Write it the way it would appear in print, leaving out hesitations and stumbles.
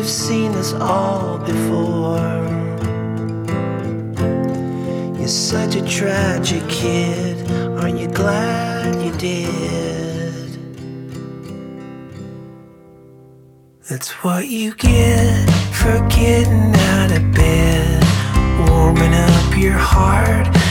you've seen this all before. You're such a tragic kid, aren't you glad you did? That's what you get for getting out of bed, warming up your heart